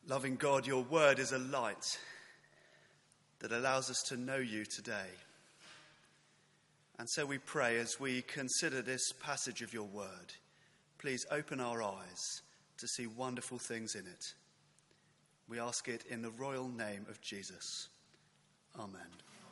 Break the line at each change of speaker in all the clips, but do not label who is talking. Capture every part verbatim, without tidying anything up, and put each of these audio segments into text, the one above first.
Loving God, your word is a light that allows us to know you today. And so we pray as we consider this passage of your word, please open our eyes to see wonderful things in it. We ask it in the royal name of Jesus. Amen. Amen.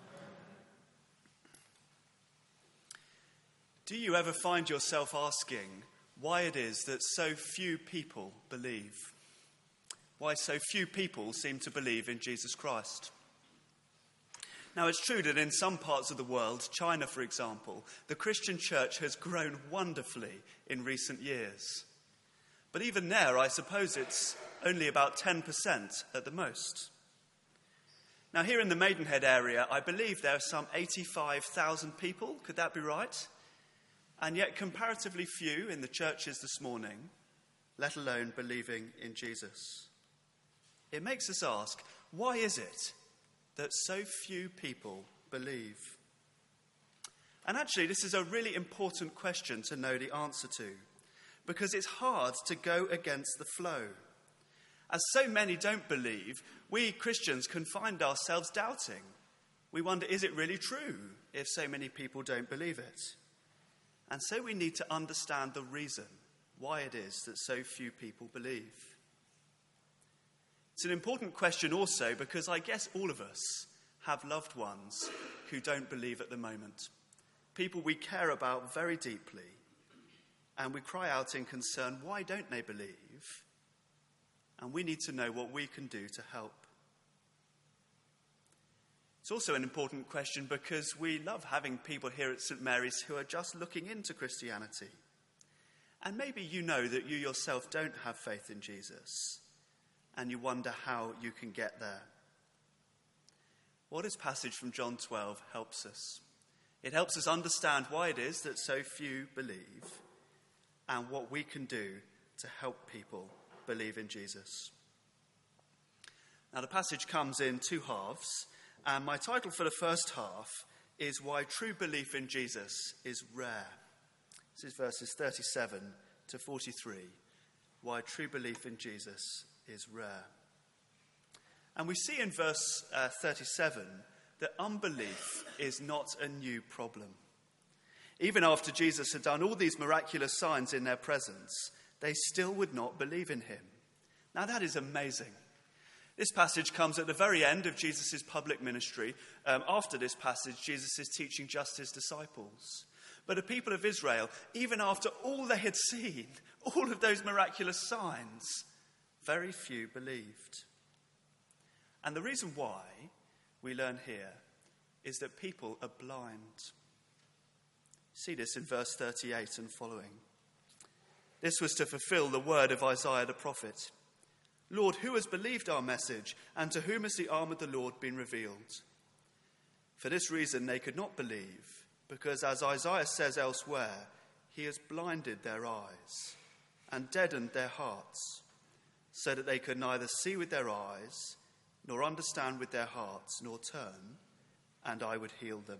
Do you ever find yourself asking why it is that so few people believe? Why so few people seem to believe in Jesus Christ? Now, it's true that in some parts of the world, China, for example, the Christian church has grown wonderfully in recent years. But even there, I suppose it's only about ten percent at the most. Now, here in the Maidenhead area, I believe there are some eighty-five thousand people. Could that be right? And yet comparatively few in the churches this morning, let alone believing in Jesus. It makes us ask, why is it that so few people believe? And actually, this is a really important question to know the answer to, because it's hard to go against the flow. As so many don't believe, we Christians can find ourselves doubting. We wonder, is it really true if so many people don't believe it? And so we need to understand the reason why it is that so few people believe. It's an important question also because I guess all of us have loved ones who don't believe at the moment. People we care about very deeply, and we cry out in concern, why don't they believe? And we need to know what we can do to help. It's also an important question because we love having people here at St Mary's who are just looking into Christianity. And maybe you know that you yourself don't have faith in Jesus, and you wonder how you can get there. Well, this passage from John twelve helps us. It helps us understand why it is that so few believe and what we can do to help people believe in Jesus. Now, the passage comes in two halves, and my title for the first half is Why True Belief in Jesus is Rare. This is verses thirty-seven to forty-three. Why true belief in Jesus is rare. And we see in verse uh, thirty-seven that unbelief is not a new problem. Even after Jesus had done all these miraculous signs in their presence, they still would not believe in him. Now that is amazing. This passage comes at the very end of Jesus' public ministry. Um, after this passage, Jesus is teaching just his disciples. But the people of Israel, even after all they had seen, all of those miraculous signs, very few believed. And the reason why, we learn here, is that people are blind. See this in verse thirty-eight and following. This was to fulfill the word of Isaiah the prophet. Lord, who has believed our message, and to whom has the arm of the Lord been revealed? For this reason they could not believe, because as Isaiah says elsewhere, he has blinded their eyes and deadened their hearts, so that they could neither see with their eyes, nor understand with their hearts, nor turn, and I would heal them.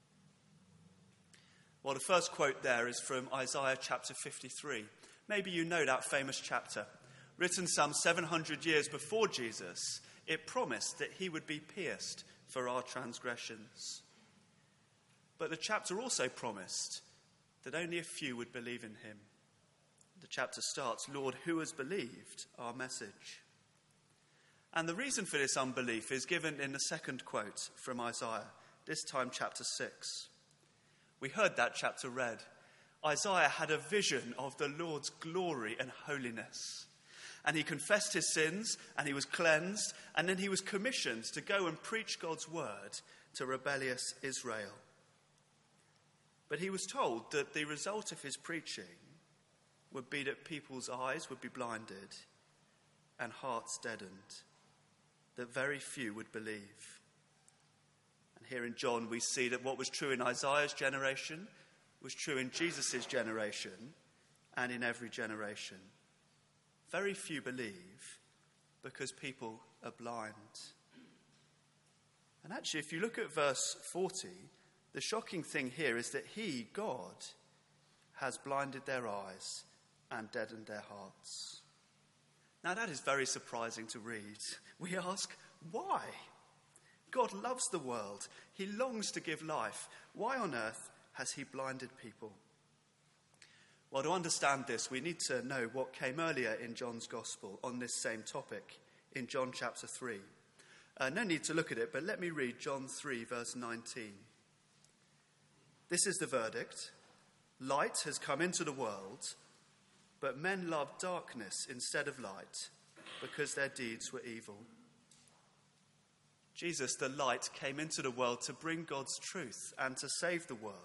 Well, the first quote there is from Isaiah chapter fifty-three. Maybe you know that famous chapter. Written some seven hundred years before Jesus, it promised that he would be pierced for our transgressions. But the chapter also promised that only a few would believe in him. The chapter starts, Lord, who has believed our message? And the reason for this unbelief is given in the second quote from Isaiah, this time chapter six. We heard that chapter read. Isaiah had a vision of the Lord's glory and holiness. And he confessed his sins, and he was cleansed, and then he was commissioned to go and preach God's word to rebellious Israel. But he was told that the result of his preaching would be that people's eyes would be blinded and hearts deadened, that very few would believe. And here in John we see that what was true in Isaiah's generation was true in Jesus' generation and in every generation. Very few believe because people are blind. And actually, if you look at verse forty, the shocking thing here is that he, God, has blinded their eyes and deadened their hearts. Now that is very surprising to read. We ask, why? God loves the world. He longs to give life. Why on earth has he blinded people? Well, to understand this, we need to know what came earlier in John's Gospel on this same topic, in John chapter three. Uh, no need to look at it, but let me read John three, verse nineteen. This is the verdict. Light has come into the world, but men loved darkness instead of light, because their deeds were evil. Jesus, the light, came into the world to bring God's truth and to save the world.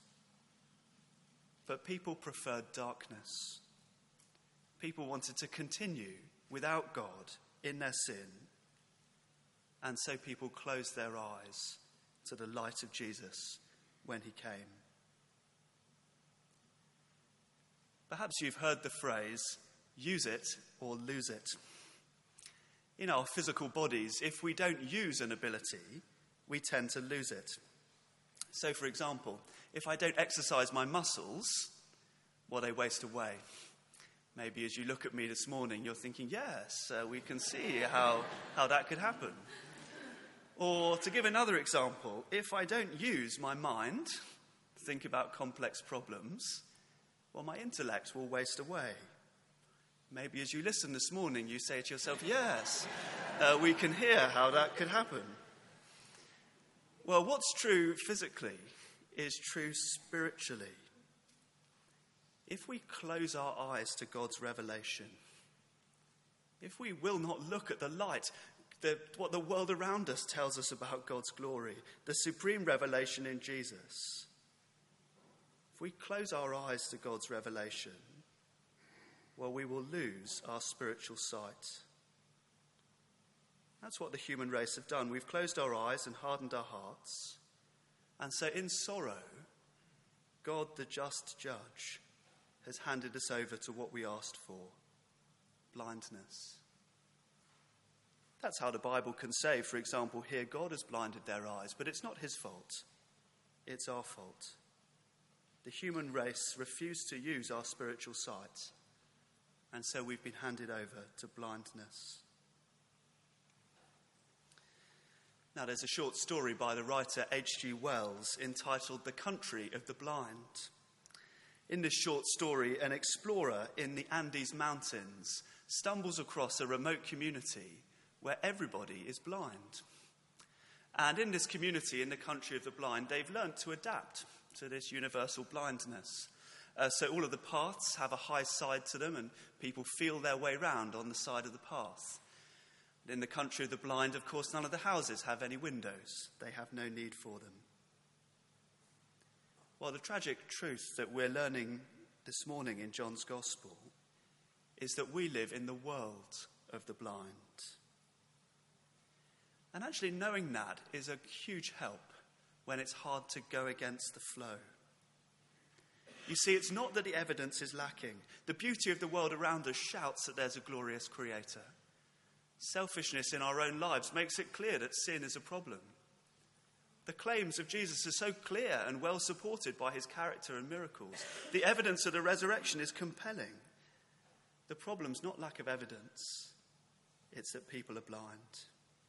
But people preferred darkness. People wanted to continue without God in their sin. And so people closed their eyes to the light of Jesus when he came. Perhaps you've heard the phrase, use it or lose it. In our physical bodies, if we don't use an ability, we tend to lose it. So, for example, if I don't exercise my muscles, well, they waste away. Maybe as you look at me this morning, you're thinking, yes, uh, we can see how, how that could happen. Or to give another example, if I don't use my mind, think about complex problems, well, my intellect will waste away. Maybe as you listen this morning, you say to yourself, yes, uh, we can hear how that could happen. Well, what's true physically is true spiritually. If we close our eyes to God's revelation, if we will not look at the light, the, what the world around us tells us about God's glory, the supreme revelation in Jesus, if we close our eyes to God's revelation, well, we will lose our spiritual sight. That's what the human race have done. We've closed our eyes and hardened our hearts. And so in sorrow, God, the just judge, has handed us over to what we asked for, blindness. That's how the Bible can say, for example, here, God has blinded their eyes, but it's not his fault. It's our fault. The human race refused to use our spiritual sight, and so we've been handed over to blindness. Now, there's a short story by the writer H G Wells entitled The Country of the Blind. In this short story, an explorer in the Andes Mountains stumbles across a remote community where everybody is blind. And in this community, in the country of the blind, they've learnt to adapt to this universal blindness. Uh, so all of the paths have a high side to them, and people feel their way round on the side of the path. In the country of the blind, of course, none of the houses have any windows. They have no need for them. Well, the tragic truth that we're learning this morning in John's Gospel is that we live in the world of the blind. And actually knowing that is a huge help when it's hard to go against the flow. You see, it's not that the evidence is lacking. The beauty of the world around us shouts that there's a glorious creator. Selfishness in our own lives makes it clear that sin is a problem. The claims of Jesus are so clear and well supported by his character and miracles. The evidence of the resurrection is compelling. The problem's not lack of evidence. It's that people are blind.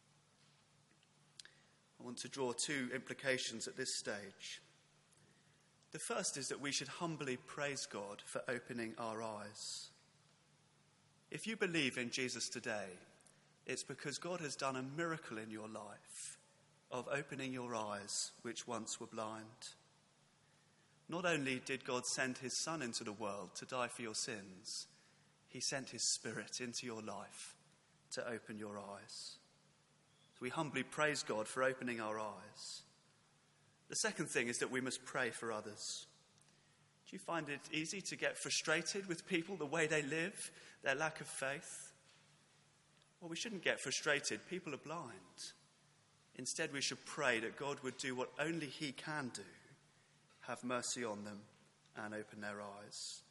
I want to draw two implications at this stage. The first is that we should humbly praise God for opening our eyes. If you believe in Jesus today, it's because God has done a miracle in your life of opening your eyes, which once were blind. Not only did God send his Son into the world to die for your sins, he sent his Spirit into your life to open your eyes. So we humbly praise God for opening our eyes. The second thing is that we must pray for others. Do you find it easy to get frustrated with people, the way they live, their lack of faith? Well, we shouldn't get frustrated. People are blind. Instead, we should pray that God would do what only he can do, have mercy on them and open their eyes.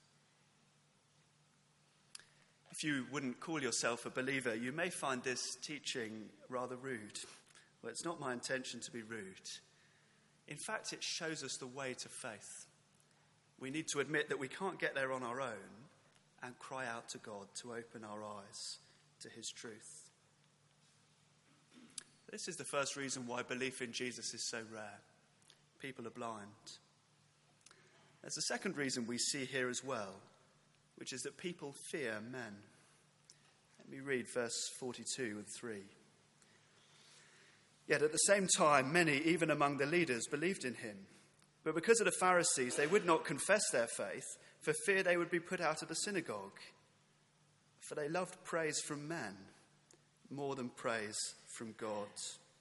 If you wouldn't call yourself a believer, you may find this teaching rather rude. Well, it's not my intention to be rude. In fact, it shows us the way to faith. We need to admit that we can't get there on our own and cry out to God to open our eyes his truth. This is the first reason why belief in Jesus is so rare. People are blind. There's a second reason we see here as well, which is that people fear men. Let me read verse forty-two and three. Yet at the same time, many, even among the leaders, believed in him. But because of the Pharisees, they would not confess their faith, for fear they would be put out of the synagogue. For they loved praise from men more than praise from God.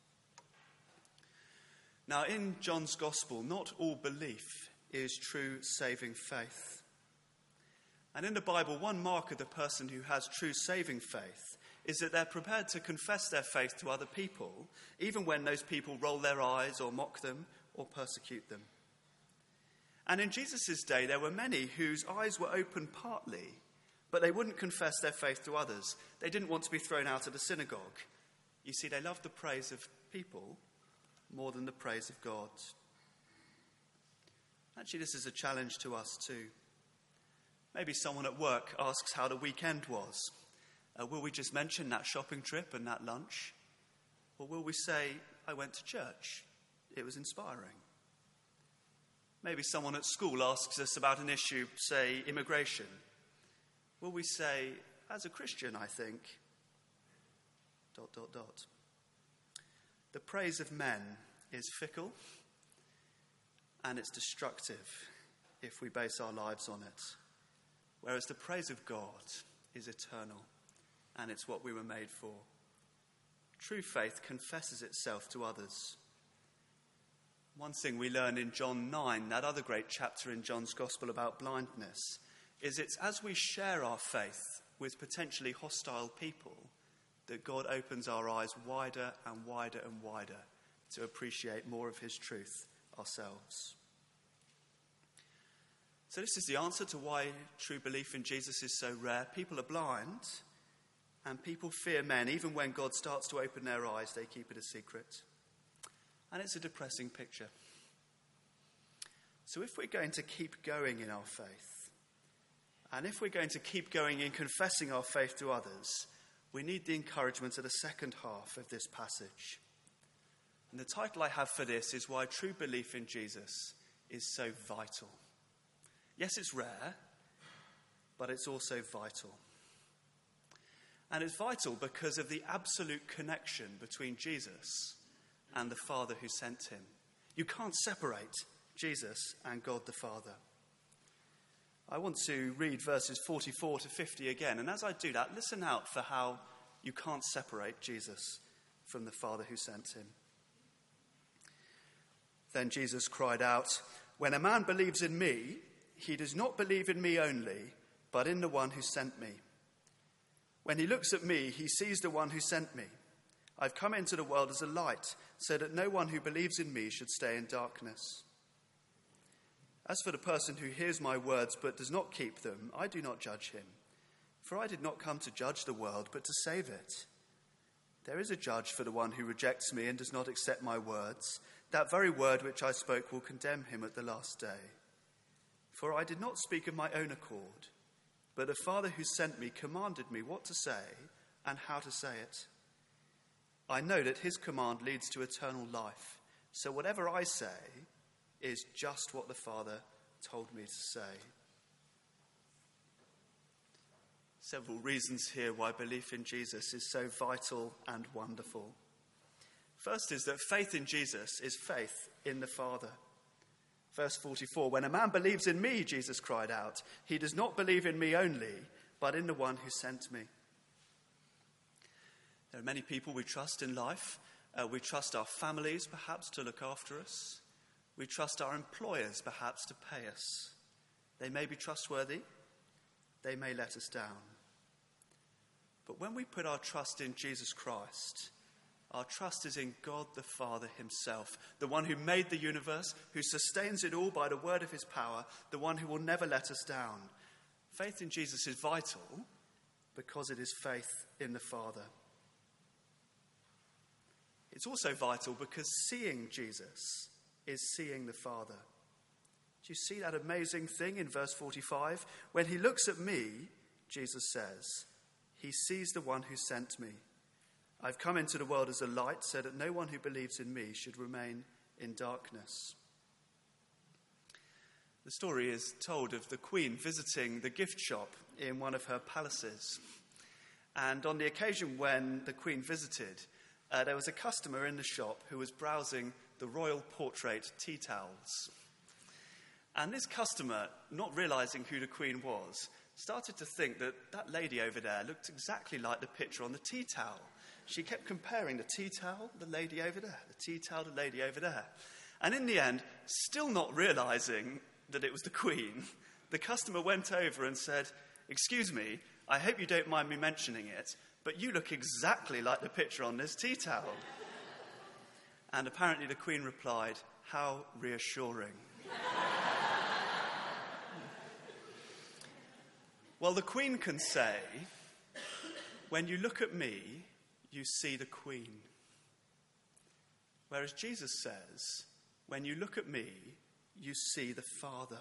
Now, in John's Gospel, not all belief is true saving faith. And in the Bible, one mark of the person who has true saving faith is that they're prepared to confess their faith to other people, even when those people roll their eyes or mock them or persecute them. And in Jesus' day, there were many whose eyes were open partly, but they wouldn't confess their faith to others. They didn't want to be thrown out of the synagogue. You see, they loved the praise of people more than the praise of God. Actually, this is a challenge to us too. Maybe someone at work asks how the weekend was. Uh, will we just mention that shopping trip and that lunch? Or will we say, I went to church. It was inspiring. Maybe someone at school asks us about an issue, say immigration. Will we say, as a Christian, I think, dot, dot, dot. The praise of men is fickle and it's destructive if we base our lives on it. Whereas the praise of God is eternal and it's what we were made for. True faith confesses itself to others. One thing we learn in John nine, that other great chapter in John's Gospel about blindness, is it's as we share our faith with potentially hostile people that God opens our eyes wider and wider and wider to appreciate more of his truth ourselves. So this is the answer to why true belief in Jesus is so rare. People are blind and people fear men. Even when God starts to open their eyes, they keep it a secret. And it's a depressing picture. So if we're going to keep going in our faith, and if we're going to keep going in confessing our faith to others, we need the encouragement of the second half of this passage. And the title I have for this is Why True Belief in Jesus is So Vital. Yes, it's rare, but it's also vital. And it's vital because of the absolute connection between Jesus and the Father who sent him. You can't separate Jesus and God the Father. I want to read verses forty-four to fifty again, and as I do that, listen out for how you can't separate Jesus from the Father who sent him. Then Jesus cried out, "When a man believes in me, he does not believe in me only, but in the one who sent me. When he looks at me, he sees the one who sent me. I've come into the world as a light, so that no one who believes in me should stay in darkness. As for the person who hears my words but does not keep them, I do not judge him. For I did not come to judge the world, but to save it. There is a judge for the one who rejects me and does not accept my words. That very word which I spoke will condemn him at the last day. For I did not speak of my own accord, but the Father who sent me commanded me what to say and how to say it. I know that his command leads to eternal life, so whatever I say is just what the Father told me to say." Several reasons here why belief in Jesus is so vital and wonderful. First is that faith in Jesus is faith in the Father. Verse forty-four, "When a man believes in me," Jesus cried out, "he does not believe in me only, but in the one who sent me." There are many people we trust in life. Uh, we trust our families, perhaps, to look after us. We trust our employers, perhaps, to pay us. They may be trustworthy. They may let us down. But when we put our trust in Jesus Christ, our trust is in God the Father himself, the one who made the universe, who sustains it all by the word of his power, the one who will never let us down. Faith in Jesus is vital because it is faith in the Father. It's also vital because seeing Jesus is seeing the Father. Do you see that amazing thing in verse forty-five? When he looks at me, Jesus says, He sees the one who sent me. I've come into the world as a light so that no one who believes in me should remain in darkness. The story is told of the Queen visiting the gift shop in one of her palaces. And on the occasion when the Queen visited, uh, there was a customer in the shop who was browsing the royal portrait tea towels. And this customer, not realizing who the Queen was, started to think that that lady over there looked exactly like the picture on the tea towel. She kept comparing the tea towel, the lady over there, the tea towel, the lady over there. And in the end, still not realizing that it was the Queen, the customer went over and said, "Excuse me, I hope you don't mind me mentioning it, but you look exactly like the picture on this tea towel." And apparently the Queen replied, "How reassuring." Well, the Queen can say, "When you look at me, you see the Queen." Whereas Jesus says, "When you look at me, you see the Father."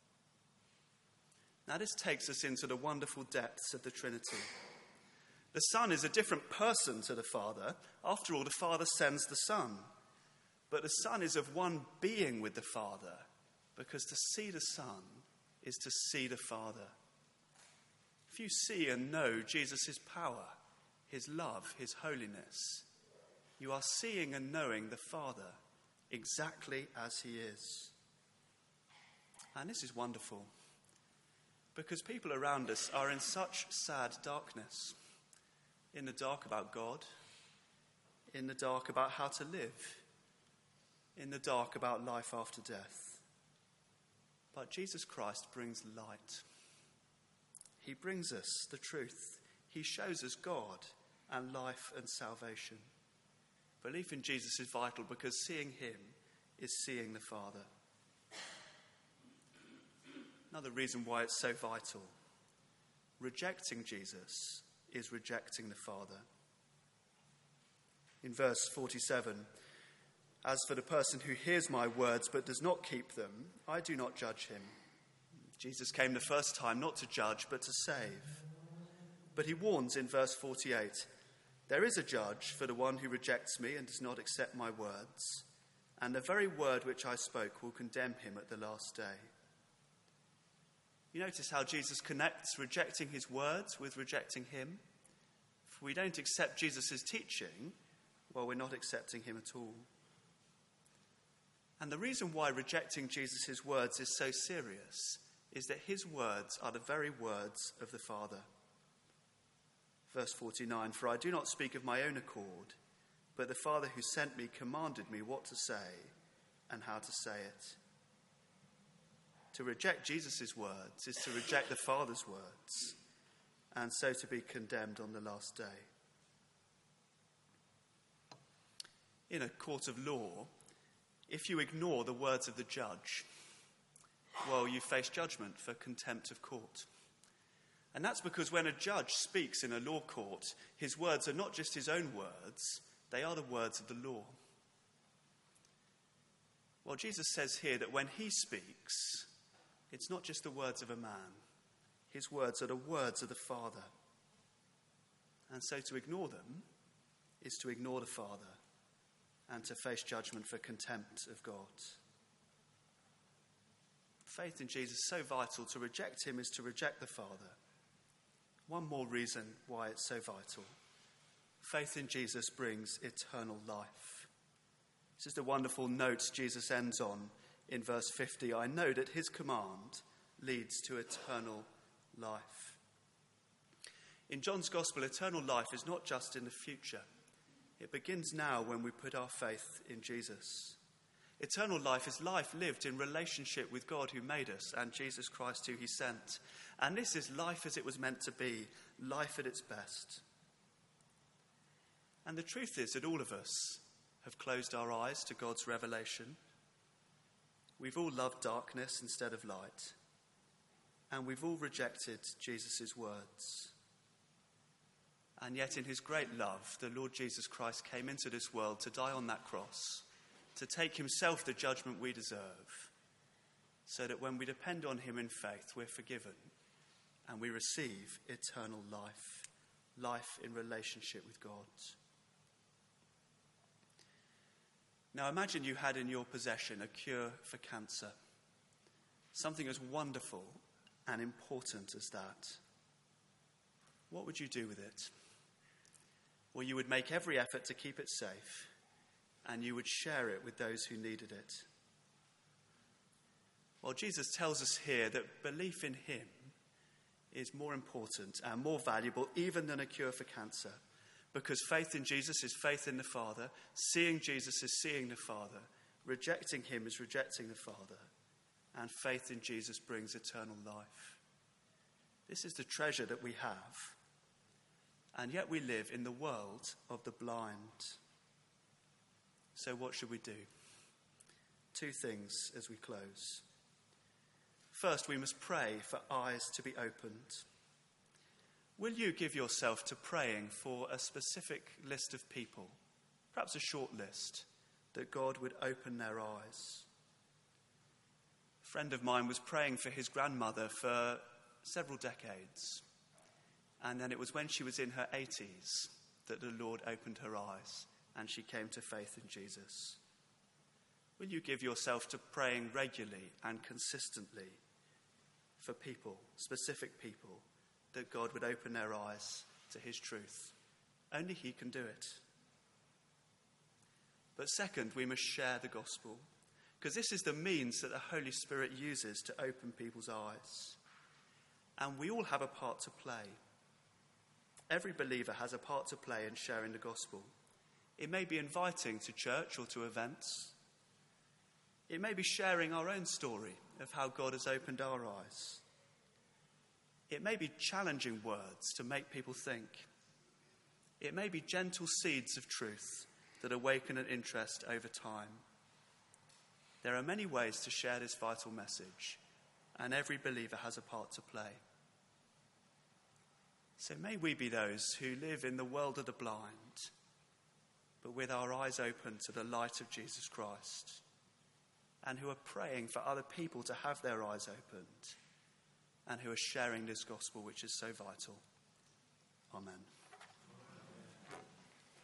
Now this takes us into the wonderful depths of the Trinity. The Son is a different person to the Father. After all, the Father sends the Son. But the Son is of one being with the Father, because to see the Son is to see the Father. If you see and know Jesus' power, his love, his holiness, you are seeing and knowing the Father exactly as he is. And this is wonderful, because people around us are in such sad darkness. In the dark about God, in the dark about how to live, in the dark about life after death. But Jesus Christ brings light. He brings us the truth. He shows us God and life and salvation. Belief in Jesus is vital because seeing him is seeing the Father. Another reason why it's so vital. Rejecting Jesus is rejecting the Father. In verse forty-seven, "As for the person who hears my words but does not keep them, I do not judge him." Jesus came the first time not to judge but to save. But he warns in verse forty-eight, "There is a judge for the one who rejects me and does not accept my words, and the very word which I spoke will condemn him at the last day." You notice how Jesus connects rejecting his words with rejecting him? If we don't accept Jesus' teaching, well, we're not accepting him at all. And the reason why rejecting Jesus' words is so serious is that his words are the very words of the Father. Verse forty-nine, "For I do not speak of my own accord, but the Father who sent me commanded me what to say and how to say it." To reject Jesus' words is to reject the Father's words, and so to be condemned on the last day. In a court of law, if you ignore the words of the judge, well, you face judgment for contempt of court. And that's because when a judge speaks in a law court, his words are not just his own words, they are the words of the law. Well, Jesus says here that when he speaks, it's not just the words of a man. His words are the words of the Father. And so to ignore them is to ignore the Father and to face judgment for contempt of God. Faith in Jesus is so vital. To reject him is to reject the Father. One more reason why it's so vital. Faith in Jesus brings eternal life. This is the wonderful note Jesus ends on in verse fifty. "I know that his command leads to eternal life." In John's Gospel, eternal life is not just in the future. It begins now when we put our faith in Jesus. Eternal life is life lived in relationship with God who made us and Jesus Christ who he sent. And this is life as it was meant to be, life at its best. And the truth is that all of us have closed our eyes to God's revelation. We've all loved darkness instead of light. And we've all rejected Jesus' words. And yet in his great love, the Lord Jesus Christ came into this world to die on that cross, to take himself the judgment we deserve, so that when we depend on him in faith, we're forgiven and we receive eternal life. life in relationship with God. Now imagine you had in your possession a cure for cancer, something as wonderful and important as that. What would you do with it? Well, you would make every effort to keep it safe, and you would share it with those who needed it. Well, Jesus tells us here that belief in him is more important and more valuable even than a cure for cancer, because faith in Jesus is faith in the Father, seeing Jesus is seeing the Father, rejecting him is rejecting the Father, and faith in Jesus brings eternal life. This is the treasure that we have, and yet we live in the world of the blind. So what should we do? Two things as we close. First, we must pray for eyes to be opened. Will you give yourself to praying for a specific list of people, perhaps a short list, that God would open their eyes? A friend of mine was praying for his grandmother for several decades, and then it was when she was in her eighties that the Lord opened her eyes and she came to faith in Jesus. Will you give yourself to praying regularly and consistently for people, specific people, that God would open their eyes to his truth? Only he can do it. But second, we must share the gospel, because this is the means that the Holy Spirit uses to open people's eyes. And we all have a part to play. Every believer has a part to play in sharing the gospel. It may be inviting to church or to events. It may be sharing our own story of how God has opened our eyes. It may be challenging words to make people think. It may be gentle seeds of truth that awaken an interest over time. There are many ways to share this vital message, and every believer has a part to play. So may we be those who live in the world of the blind, but with our eyes open to the light of Jesus Christ, and who are praying for other people to have their eyes opened, and who are sharing this gospel which is so vital. Amen.